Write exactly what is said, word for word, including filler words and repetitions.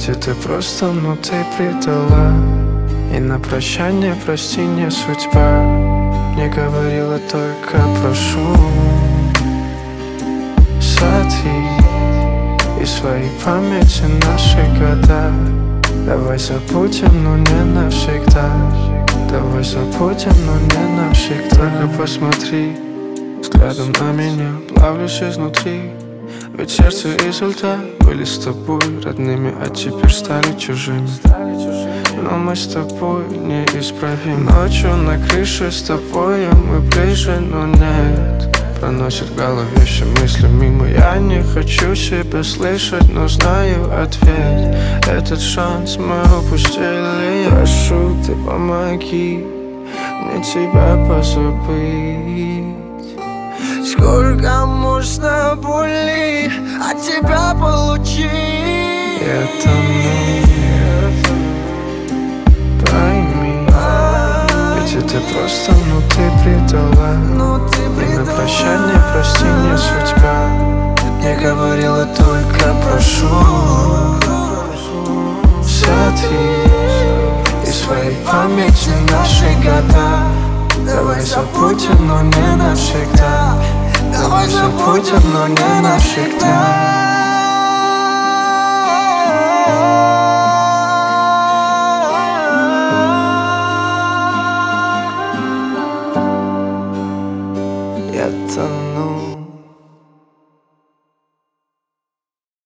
Ведь это просто, ну ты предала. И на прощание прости, не судьба. Мне говорила только прошу. Сотри из своей памяти наши года. Давай забудем, но не навсегда. Давай забудем, но не навсегда. Только посмотри взглядом на меня, плавлюсь изнутри. Ведь сердце изо льда были с тобой родными, а теперь стали чужими. Но мы с тобой неисправимы. Ночью на крыше с тобой мы ближе, но нет. Проносит в голове все мысли мимо. Я не хочу себя слышать, но знаю ответ. Этот шанс мы упустили. Прошу, ты помоги мне тебя позабыть. Сколько можно боли от тебя получить? Я тону, пойми. Ведь это просто, ну ты предала. И на прощание прости, не судьба. Мне говорила только прошу. Сотри из своей памяти наши года. Давай забудем, но не навсегда. Давай забудем, но не навсегда.